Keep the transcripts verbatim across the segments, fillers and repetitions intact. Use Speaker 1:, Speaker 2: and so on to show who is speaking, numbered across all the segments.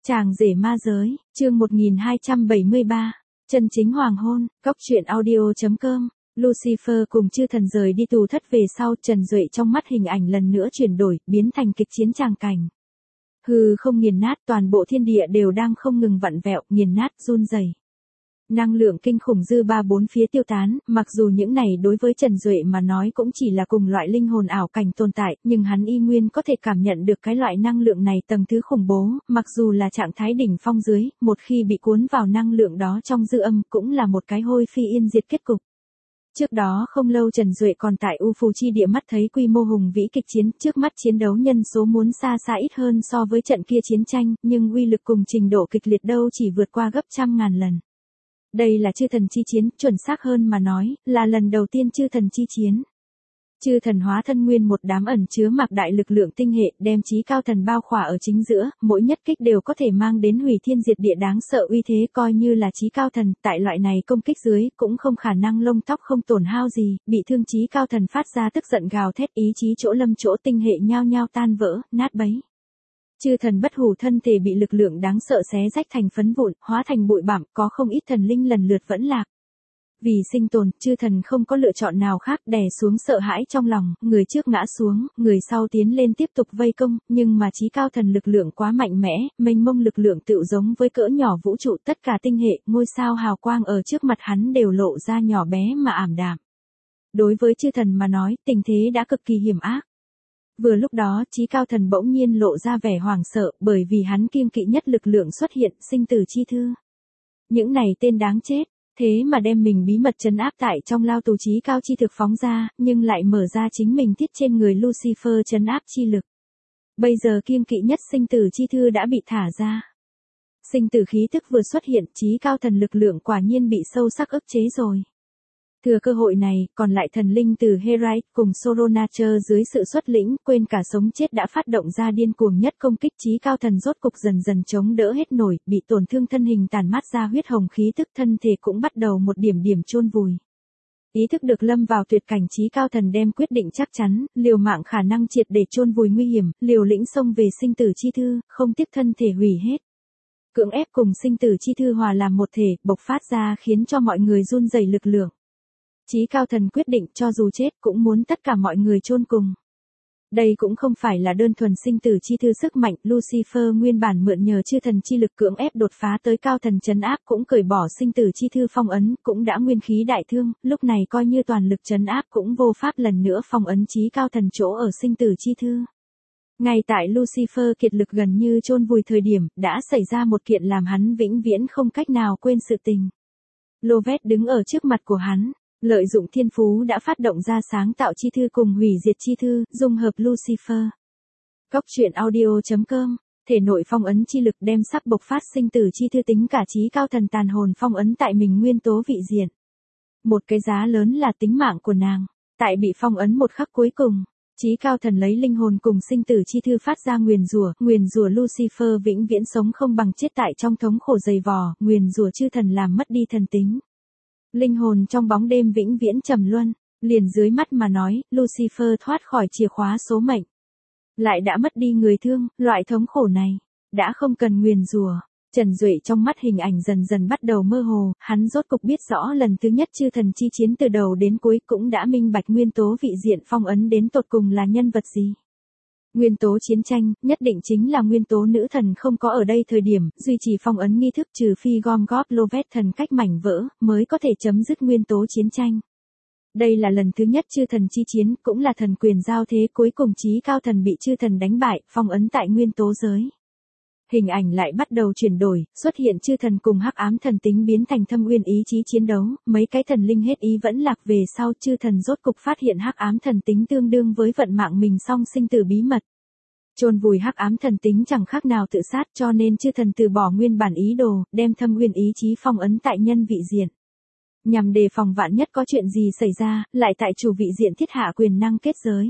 Speaker 1: Chàng rể ma giới, chương một nghìn hai trăm bảy mươi ba, chân chính hoàng hôn, góc truyện audio.com. Lucifer cùng chư thần rời đi tù thất về sau, Trần Duệ trong mắt hình ảnh lần nữa chuyển đổi, biến thành kịch chiến tràng cảnh. Hư không nghiền nát, toàn bộ thiên địa đều đang không ngừng vặn vẹo, nghiền nát, run rẩy. Năng lượng kinh khủng dư ba bốn phía tiêu tán, mặc dù những này đối với Trần Duệ mà nói cũng chỉ là cùng loại linh hồn ảo cảnh tồn tại, nhưng hắn y nguyên có thể cảm nhận được cái loại năng lượng này tầng thứ khủng bố, mặc dù là trạng thái đỉnh phong dưới, một khi bị cuốn vào năng lượng đó trong dư âm cũng là một cái hôi phi yên diệt kết cục. Trước đó không lâu Trần Duệ còn tại U Phù Chi địa mắt thấy quy mô hùng vĩ kịch chiến, trước mắt chiến đấu nhân số muốn xa xa ít hơn so với trận kia chiến tranh, nhưng uy lực cùng trình độ kịch liệt đâu chỉ vượt qua gấp trăm ngàn lần. Đây là chư thần chi chiến, chuẩn xác hơn mà nói, là lần đầu tiên chư thần chi chiến. Chư thần hóa thân nguyên một đám ẩn chứa mạc đại lực lượng tinh hệ, đem chí cao thần bao khỏa ở chính giữa, mỗi nhất kích đều có thể mang đến hủy thiên diệt địa đáng sợ uy thế, coi như là chí cao thần, tại loại này công kích dưới, cũng không khả năng lông tóc không tổn hao gì, bị thương chí cao thần phát ra tức giận gào thét, ý chí chỗ lâm chỗ tinh hệ nhao nhao tan vỡ, nát bấy. Chư thần bất hủ thân thể bị lực lượng đáng sợ xé rách thành phấn vụn, hóa thành bụi bặm, có không ít thần linh lần lượt vẫn lạc. Vì sinh tồn, chư thần không có lựa chọn nào khác, đè xuống sợ hãi trong lòng, người trước ngã xuống, người sau tiến lên tiếp tục vây công, nhưng mà chí cao thần lực lượng quá mạnh mẽ, mênh mông lực lượng tựu giống với cỡ nhỏ vũ trụ, tất cả tinh hệ, ngôi sao hào quang ở trước mặt hắn đều lộ ra nhỏ bé mà ảm đạm. Đối với chư thần mà nói, tình thế đã cực kỳ hiểm ác. Vừa lúc đó, chí cao thần bỗng nhiên lộ ra vẻ hoảng sợ, bởi vì hắn kiêng kỵ nhất lực lượng xuất hiện, sinh tử chi thư. Những này tên đáng chết, thế mà đem mình bí mật trấn áp tại trong lao tù chí cao chi thực phóng ra, nhưng lại mở ra chính mình tiết trên người Lucifer trấn áp chi lực. Bây giờ kiêng kỵ nhất sinh tử chi thư đã bị thả ra. Sinh tử khí tức vừa xuất hiện, chí cao thần lực lượng quả nhiên bị sâu sắc ức chế rồi. Thừa cơ hội này, còn lại thần linh từ Herite cùng Soronacher dưới sự xuất lĩnh, quên cả sống chết đã phát động ra điên cuồng nhất công kích, chí cao thần rốt cục dần dần chống đỡ hết nổi, bị tổn thương thân hình tàn mát ra huyết hồng khí tức, thân thể cũng bắt đầu một điểm điểm chôn vùi. Ý thức được lâm vào tuyệt cảnh, chí cao thần đem quyết định chắc chắn, liều mạng khả năng triệt để chôn vùi nguy hiểm, liều lĩnh xông về sinh tử chi thư, không tiếc thân thể hủy hết. Cưỡng ép cùng sinh tử chi thư hòa làm một thể, bộc phát ra khiến cho mọi người run rẩy lực lượng. Chí cao thần quyết định cho dù chết cũng muốn tất cả mọi người chôn cùng. Đây cũng không phải là đơn thuần sinh tử chi thư sức mạnh, Lucifer nguyên bản mượn nhờ chư thần chi lực cưỡng ép đột phá tới cao thần trấn áp cũng cởi bỏ sinh tử chi thư phong ấn, cũng đã nguyên khí đại thương, lúc này coi như toàn lực trấn áp cũng vô pháp lần nữa phong ấn chí cao thần chỗ ở sinh tử chi thư. Ngay tại Lucifer kiệt lực gần như chôn vùi thời điểm, đã xảy ra một kiện làm hắn vĩnh viễn không cách nào quên sự tình. Lovet đứng ở trước mặt của hắn. Lợi dụng thiên phú đã phát động ra sáng tạo chi thư cùng hủy diệt chi thư, dung hợp Lucifer. Góc truyện audio.com, thể nội phong ấn chi lực đem sắc bộc phát sinh tử chi thư tính cả chí cao thần tàn hồn phong ấn tại mình nguyên tố vị diện. Một cái giá lớn là tính mạng của nàng, tại bị phong ấn một khắc cuối cùng. Chí cao thần lấy linh hồn cùng sinh tử chi thư phát ra nguyền rủa, nguyền rủa Lucifer vĩnh viễn sống không bằng chết tại trong thống khổ dày vò, nguyền rủa chư thần làm mất đi thần tính. Linh hồn trong bóng đêm vĩnh viễn trầm luân, liền dưới mắt mà nói, Lucifer thoát khỏi chìa khóa số mệnh. Lại đã mất đi người thương, loại thống khổ này, đã không cần nguyền rủa. Trần Duệ trong mắt hình ảnh dần dần bắt đầu mơ hồ, hắn rốt cục biết rõ lần thứ nhất chư thần chi chiến từ đầu đến cuối cũng đã minh bạch nguyên tố vị diện phong ấn đến tột cùng là nhân vật gì. Nguyên tố chiến tranh, nhất định chính là nguyên tố nữ thần không có ở đây thời điểm, duy trì phong ấn nghi thức trừ phi gom góp Lovet thần cách mảnh vỡ, mới có thể chấm dứt nguyên tố chiến tranh. Đây là lần thứ nhất chư thần chi chiến, cũng là thần quyền giao thế cuối cùng, chí cao thần bị chư thần đánh bại, phong ấn tại nguyên tố giới. Hình ảnh lại bắt đầu chuyển đổi, xuất hiện chư thần cùng hắc ám thần tính biến thành thâm uyên ý chí chiến đấu, mấy cái thần linh hết ý vẫn lạc về sau, chư thần rốt cục phát hiện hắc ám thần tính tương đương với vận mạng mình song sinh tử bí mật. Chôn vùi hắc ám thần tính chẳng khác nào tự sát, cho nên chư thần từ bỏ nguyên bản ý đồ, đem thâm uyên ý chí phong ấn tại nhân vị diện. Nhằm đề phòng vạn nhất có chuyện gì xảy ra, lại tại chủ vị diện thiết hạ quyền năng kết giới.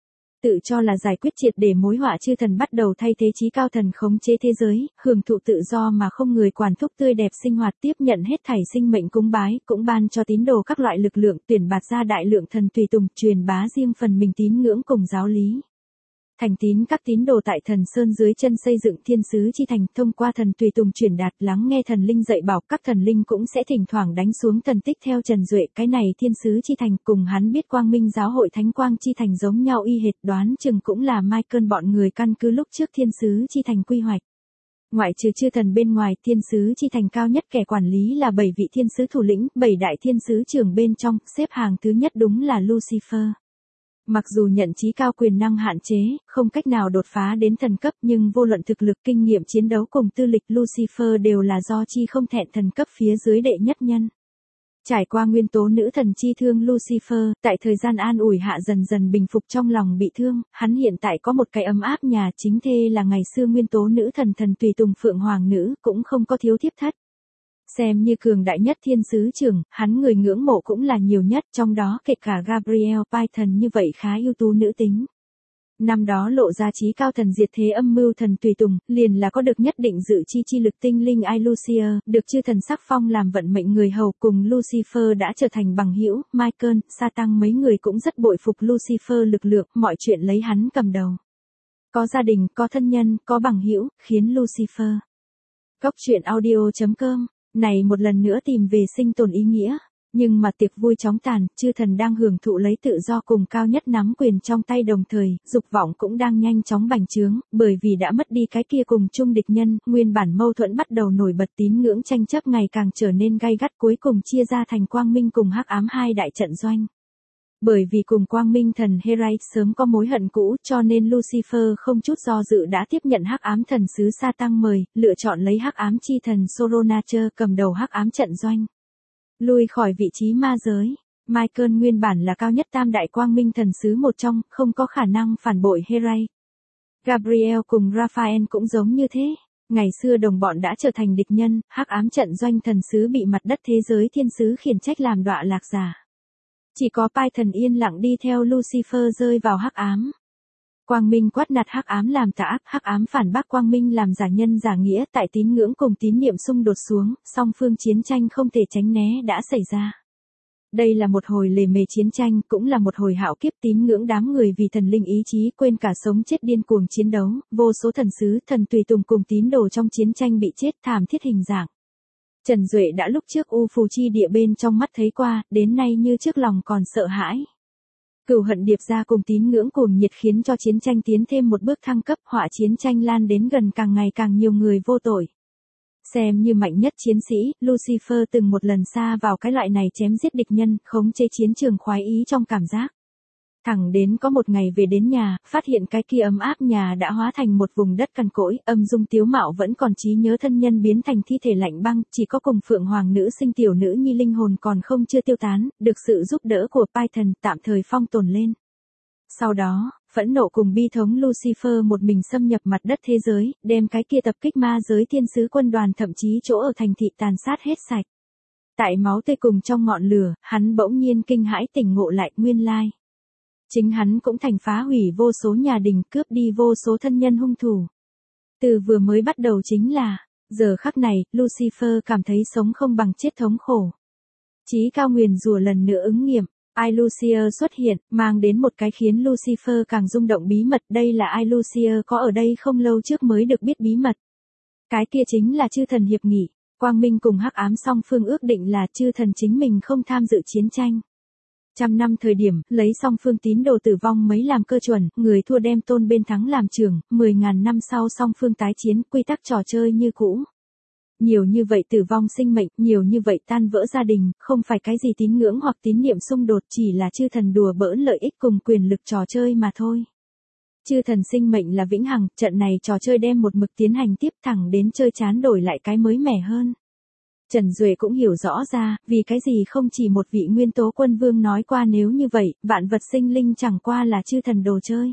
Speaker 1: Tự cho là giải quyết triệt để mối họa, chư thần bắt đầu thay thế chí cao thần khống chế thế giới, hưởng thụ tự do mà không người quản thúc tươi đẹp sinh hoạt, tiếp nhận hết thảy sinh mệnh cúng bái, cũng ban cho tín đồ các loại lực lượng, tuyển bạt ra đại lượng thần tùy tùng, truyền bá riêng phần mình tín ngưỡng cùng giáo lý. Thành tín các tín đồ tại Thần Sơn dưới chân xây dựng thiên sứ chi thành, thông qua thần tùy tùng truyền đạt lắng nghe thần linh dạy bảo, các thần linh cũng sẽ thỉnh thoảng đánh xuống thần tích theo Trần Duệ. Cái này thiên sứ chi thành cùng hắn biết Quang Minh giáo hội Thánh Quang chi thành giống nhau y hệt, đoán chừng cũng là Michael bọn người căn cứ lúc trước thiên sứ chi thành quy hoạch. Ngoại trừ chư thần bên ngoài, thiên sứ chi thành cao nhất kẻ quản lý là bảy vị thiên sứ thủ lĩnh, bảy đại thiên sứ trưởng bên trong, xếp hàng thứ nhất đúng là Lucifer. Mặc dù nhận trí cao quyền năng hạn chế, không cách nào đột phá đến thần cấp, nhưng vô luận thực lực, kinh nghiệm chiến đấu cùng tư lịch, Lucifer đều là do chi không thẹn thần cấp phía dưới đệ nhất nhân. Trải qua nguyên tố nữ thần chi thương Lucifer, tại thời gian an ủi hạ dần dần bình phục trong lòng bị thương, hắn hiện tại có một cái ấm áp nhà, chính thê là ngày xưa nguyên tố nữ thần thần tùy tùng Phượng Hoàng nữ, cũng không có thiếu thiếp thất. Xem như cường đại nhất thiên sứ trưởng, hắn người ngưỡng mộ cũng là nhiều nhất, trong đó kể cả Gabriel Python như vậy khá ưu tú nữ tính. Năm đó lộ ra trí cao thần diệt thế âm mưu thần tùy tùng, liền là có được nhất định dự chi chi lực tinh linh Ilucia, được chư thần sắc phong làm vận mệnh người hầu, cùng Lucifer đã trở thành bằng hữu. Michael, Satan mấy người cũng rất bội phục Lucifer lực lượng, mọi chuyện lấy hắn cầm đầu. Có gia đình, có thân nhân, có bằng hữu, khiến Lucifer. Góc truyện audio chấm com này một lần nữa tìm về sinh tồn ý nghĩa, nhưng mà tiệc vui chóng tàn, chư thần đang hưởng thụ lấy tự do cùng cao nhất nắm quyền trong tay đồng thời, dục vọng cũng đang nhanh chóng bành trướng, bởi vì đã mất đi cái kia cùng chung địch nhân, nguyên bản mâu thuẫn bắt đầu nổi bật, tín ngưỡng tranh chấp ngày càng trở nên gay gắt, cuối cùng chia ra thành quang minh cùng hắc ám hai đại trận doanh. Bởi vì cùng quang minh thần Herae sớm có mối hận cũ, cho nên Lucifer không chút do dự đã tiếp nhận hắc ám thần sứ Satan mời, lựa chọn lấy hắc ám chi thần Soronacher cầm đầu hắc ám trận doanh. Lui khỏi vị trí ma giới, Michael nguyên bản là cao nhất tam đại quang minh thần sứ một trong, không có khả năng phản bội Herae. Gabriel cùng Raphael cũng giống như thế. Ngày xưa đồng bọn đã trở thành địch nhân, hắc ám trận doanh thần sứ bị mặt đất thế giới thiên sứ khiển trách làm đọa lạc giả. Chỉ có Python yên lặng đi theo Lucifer rơi vào hắc ám. Quang minh quát nạt hắc ám làm tà ác, hắc ám phản bác quang minh làm giả nhân giả nghĩa, tại tín ngưỡng cùng tín niệm xung đột xuống, song phương chiến tranh không thể tránh né đã xảy ra. Đây là một hồi lề mề chiến tranh, cũng là một hồi hạo kiếp, tín ngưỡng đám người vì thần linh ý chí quên cả sống chết điên cuồng chiến đấu, vô số thần sứ, thần tùy tùng cùng tín đồ trong chiến tranh bị chết thảm thiết hình dạng. Trần Duệ đã lúc trước u phù chi địa bên trong mắt thấy qua, đến nay như trước lòng còn sợ hãi. Cừu hận điệp ra cùng tín ngưỡng cuồng nhiệt khiến cho chiến tranh tiến thêm một bước thăng cấp, họa chiến tranh lan đến gần càng ngày càng nhiều người vô tội. Xem như mạnh nhất chiến sĩ, Lucifer từng một lần xa vào cái loại này chém giết địch nhân, khống chế chiến trường khoái ý trong cảm giác. Thẳng đến có một ngày về đến nhà, phát hiện cái kia ấm áp nhà đã hóa thành một vùng đất cằn cỗi, âm dung tiếu mạo vẫn còn trí nhớ thân nhân biến thành thi thể lạnh băng, chỉ có cùng Phượng Hoàng nữ sinh tiểu nữ nhi linh hồn còn không chưa tiêu tán, được sự giúp đỡ của Python tạm thời phong tồn lên. Sau đó, phẫn nộ cùng bi thống Lucifer một mình xâm nhập mặt đất thế giới, đem cái kia tập kích ma giới thiên sứ quân đoàn thậm chí chỗ ở thành thị tàn sát hết sạch. Tại máu tươi cùng trong ngọn lửa, hắn bỗng nhiên kinh hãi tỉnh ngộ lại nguyên lai. Chính hắn cũng thành phá hủy vô số nhà đình, cướp đi vô số thân nhân hung thủ. Từ vừa mới bắt đầu chính là, giờ khắc này, Lucifer cảm thấy sống không bằng chết thống khổ. Chí cao nguyền rủa lần nữa ứng nghiệm, Ilucia xuất hiện, mang đến một cái khiến Lucifer càng rung động bí mật, đây là Ilucia có ở đây không lâu trước mới được biết bí mật. Cái kia chính là chư thần hiệp nghị, quang minh cùng hắc ám song phương ước định là chư thần chính mình không tham dự chiến tranh. Trăm năm thời điểm, lấy song phương tín đồ tử vong mấy làm cơ chuẩn, người thua đem tôn bên thắng làm trưởng, mười ngàn năm sau song phương tái chiến, quy tắc trò chơi như cũ. Nhiều như vậy tử vong sinh mệnh, nhiều như vậy tan vỡ gia đình, không phải cái gì tín ngưỡng hoặc tín niệm xung đột, chỉ là chư thần đùa bỡn lợi ích cùng quyền lực trò chơi mà thôi. Chư thần sinh mệnh là vĩnh hằng, trận này trò chơi đem một mực tiến hành tiếp thẳng đến chơi chán đổi lại cái mới mẻ hơn. Trần Duệ cũng hiểu rõ ra, vì cái gì không chỉ một vị nguyên tố quân vương nói qua nếu như vậy, vạn vật sinh linh chẳng qua là chư thần đồ chơi.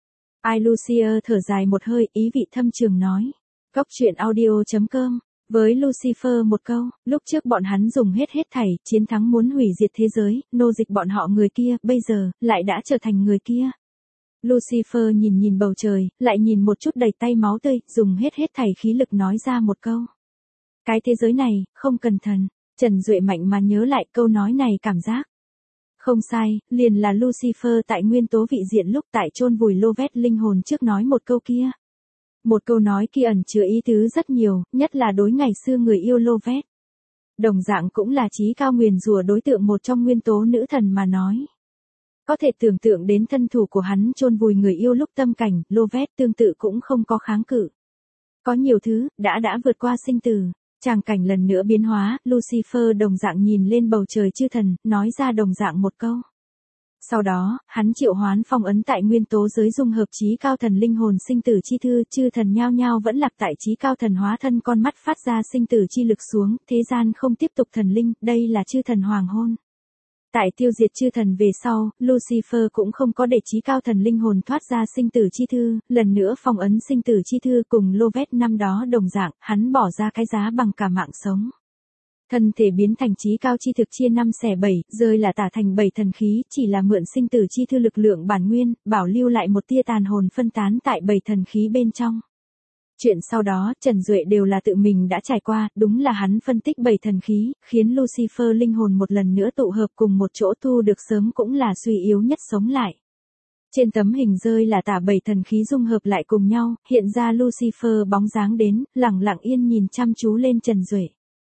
Speaker 1: Ilucia thở dài một hơi, ý vị thâm trường nói. Góc truyện audio chấm com Với Lucifer một câu, lúc trước bọn hắn dùng hết hết thảy, chiến thắng muốn hủy diệt thế giới, nô dịch bọn họ người kia, bây giờ, lại đã trở thành người kia. Lucifer nhìn nhìn bầu trời, lại nhìn một chút đầy tay máu tươi, dùng hết hết thảy khí lực nói ra một câu. Cái thế giới này, không cần thần. Trần Duệ mạnh mà nhớ lại câu nói này cảm giác. Không sai, liền là Lucifer tại nguyên tố vị diện lúc tại chôn vùi lô vét linh hồn trước nói một câu kia. Một câu nói kia ẩn chứa ý tứ rất nhiều, nhất là đối ngày xưa người yêu lô vét. Đồng dạng cũng là chí cao nguyền rủa đối tượng một trong nguyên tố nữ thần mà nói. Có thể tưởng tượng đến thân thủ của hắn chôn vùi người yêu lúc tâm cảnh, lô vét tương tự cũng không có kháng cự. Có nhiều thứ, đã đã vượt qua sinh tử. Tràng cảnh lần nữa biến hóa, Lucifer đồng dạng nhìn lên bầu trời chư thần, nói ra đồng dạng một câu. Sau đó, hắn triệu hoán phong ấn tại nguyên tố giới dung hợp chí cao thần linh hồn sinh tử chi thư, chư thần nhao nhao vẫn lạc tại chí cao thần hóa thân con mắt phát ra sinh tử chi lực xuống, thế gian không tiếp tục thần linh, đây là chư thần hoàng hôn. Tại tiêu diệt chư thần về sau, Lucifer cũng không có để chí cao thần linh hồn thoát ra sinh tử chi thư, lần nữa phong ấn sinh tử chi thư cùng lô vét năm đó đồng dạng, hắn bỏ ra cái giá bằng cả mạng sống. Thân thể biến thành chí cao chi thực chia năm xẻ bảy, rơi là tả thành bảy thần khí, chỉ là mượn sinh tử chi thư lực lượng bản nguyên, bảo lưu lại một tia tàn hồn phân tán tại bảy thần khí bên trong. Chuyện sau đó, Trần Duệ đều là tự mình đã trải qua, đúng là hắn phân tích bảy thần khí, khiến Lucifer linh hồn một lần nữa tụ hợp cùng một chỗ thu được sớm cũng là suy yếu nhất sống lại. Trên tấm hình rơi là tả bảy thần khí dung hợp lại cùng nhau, hiện ra Lucifer bóng dáng đến, lẳng lặng yên nhìn chăm chú lên Trần Duệ.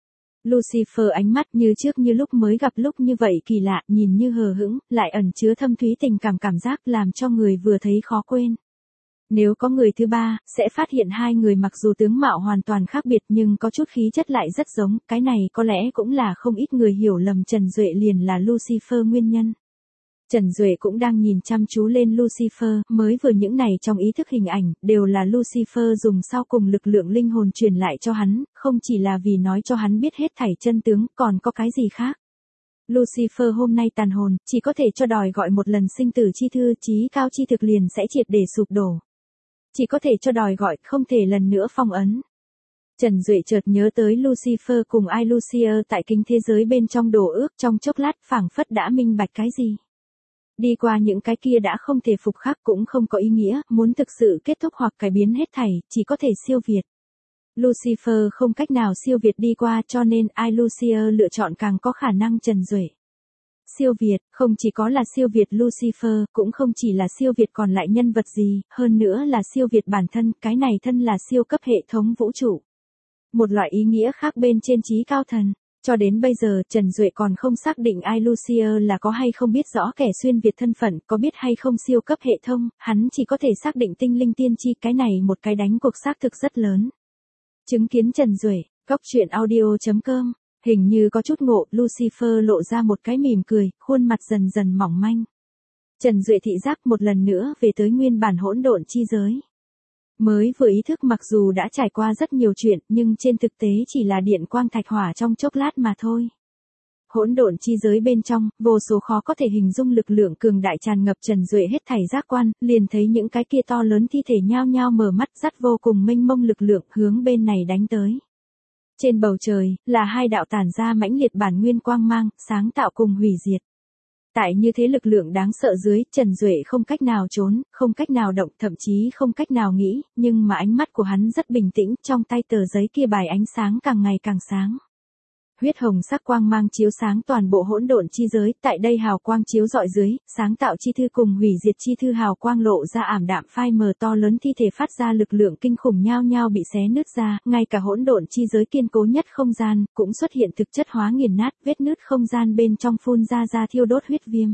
Speaker 1: Lucifer ánh mắt như trước như lúc mới gặp lúc như vậy kỳ lạ, nhìn như hờ hững, lại ẩn chứa thâm thúy tình cảm cảm giác làm cho người vừa thấy khó quên. Nếu có người thứ ba, sẽ phát hiện hai người mặc dù tướng mạo hoàn toàn khác biệt nhưng có chút khí chất lại rất giống, cái này có lẽ cũng là không ít người hiểu lầm Trần Duệ liền là Lucifer nguyên nhân. Trần Duệ cũng đang nhìn chăm chú lên Lucifer, mới vừa những này trong ý thức hình ảnh, đều là Lucifer dùng sau cùng lực lượng linh hồn truyền lại cho hắn, không chỉ là vì nói cho hắn biết hết thảy chân tướng, còn có cái gì khác. Lucifer hôm nay tàn hồn, chỉ có thể cho đòi gọi một lần sinh tử chi thư, chí cao chi thực liền sẽ triệt để sụp đổ. Chỉ có thể cho đòi gọi, không thể lần nữa phong ấn. Trần Duệ chợt nhớ tới Lucifer cùng ai Lucia tại kinh thế giới bên trong đổ ước trong chốc lát phảng phất đã minh bạch cái gì. Đi qua những cái kia đã không thể phục khắc cũng không có ý nghĩa, muốn thực sự kết thúc hoặc cải biến hết thảy, chỉ có thể siêu việt. Lucifer không cách nào siêu việt đi qua cho nên ai Lucia lựa chọn càng có khả năng Trần Duệ. Siêu việt, không chỉ có là siêu việt Lucifer, cũng không chỉ là siêu việt còn lại nhân vật gì, hơn nữa là siêu việt bản thân, cái này thân là siêu cấp hệ thống vũ trụ. Một loại ý nghĩa khác bên trên chí cao thần. Cho đến bây giờ, Trần Duệ còn không xác định ai Lucia là có hay không biết rõ kẻ xuyên Việt thân phận, có biết hay không siêu cấp hệ thống, hắn chỉ có thể xác định tinh linh tiên tri, cái này một cái đánh cuộc xác thực rất lớn. Chứng kiến Trần Duệ, góc truyện audio chấm com, hình như có chút ngộ, Lucifer lộ ra một cái mỉm cười, khuôn mặt dần dần mỏng manh. Trần Duệ thị giác một lần nữa về tới nguyên bản hỗn độn chi giới. Mới vừa ý thức mặc dù đã trải qua rất nhiều chuyện, nhưng trên thực tế chỉ là điện quang thạch hỏa trong chốc lát mà thôi. Hỗn độn chi giới bên trong, vô số khó có thể hình dung lực lượng cường đại tràn ngập Trần Duệ hết thảy giác quan, liền thấy những cái kia to lớn thi thể nhao nhao mở mắt dắt vô cùng mênh mông lực lượng hướng bên này đánh tới. Trên bầu trời, là hai đạo tản ra mãnh liệt bản nguyên quang mang, sáng tạo cùng hủy diệt. Tại như thế lực lượng đáng sợ dưới, Trần Duệ không cách nào trốn, không cách nào động, thậm chí không cách nào nghĩ, nhưng mà ánh mắt của hắn rất bình tĩnh, trong tay tờ giấy kia bài ánh sáng càng ngày càng sáng. Huyết hồng sắc quang mang chiếu sáng toàn bộ hỗn độn chi giới, tại đây hào quang chiếu rọi dưới, sáng tạo chi thư cùng hủy diệt chi thư hào quang lộ ra ảm đạm phai mờ to lớn thi thể phát ra lực lượng kinh khủng nhao nhao bị xé nứt ra, ngay cả hỗn độn chi giới kiên cố nhất không gian, cũng xuất hiện thực chất hóa nghiền nát, vết nứt không gian bên trong phun ra ra thiêu đốt huyết viêm.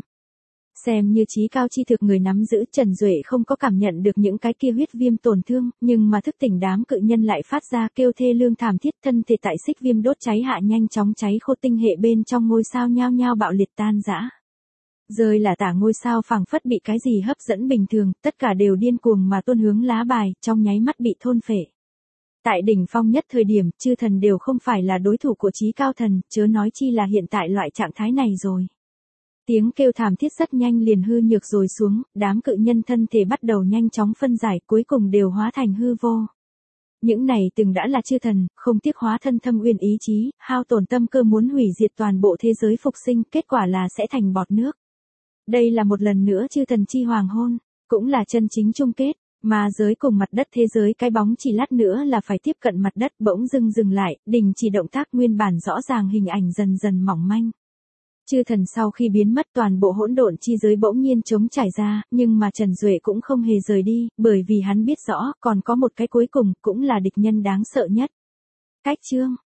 Speaker 1: Xem như chí cao chi thực người nắm giữ, Trần Duệ không có cảm nhận được những cái kia huyết viêm tổn thương, nhưng mà thức tỉnh đám cự nhân lại phát ra kêu thê lương thảm thiết, thân thể tại xích viêm đốt cháy hạ nhanh chóng cháy khô, tinh hệ bên trong ngôi sao nhao nhao bạo liệt tan rã. Rơi là tả ngôi sao phảng phất bị cái gì hấp dẫn bình thường, tất cả đều điên cuồng mà tuôn hướng lá bài, trong nháy mắt bị thôn phệ. Tại đỉnh phong nhất thời điểm, chư thần đều không phải là đối thủ của chí cao thần, chớ nói chi là hiện tại loại trạng thái này rồi. Tiếng kêu thảm thiết rất nhanh liền hư nhược rồi xuống, đám cự nhân thân thể bắt đầu nhanh chóng phân giải, cuối cùng đều hóa thành hư vô. Những này từng đã là chư thần, không tiếc hóa thân thâm uyên ý chí, hao tổn tâm cơ muốn hủy diệt toàn bộ thế giới phục sinh, kết quả là sẽ thành bọt nước. Đây là một lần nữa chư thần chi hoàng hôn, cũng là chân chính chung kết, mà giới cùng mặt đất thế giới cái bóng chỉ lát nữa là phải tiếp cận mặt đất, bỗng dưng dừng lại, đình chỉ động tác, nguyên bản rõ ràng hình ảnh dần dần mỏng manh. Chư thần sau khi biến mất toàn bộ hỗn độn chi giới bỗng nhiên trống trải ra, nhưng mà Trần Duệ cũng không hề rời đi, bởi vì hắn biết rõ, còn có một cái cuối cùng, cũng là địch nhân đáng sợ nhất. Cách chương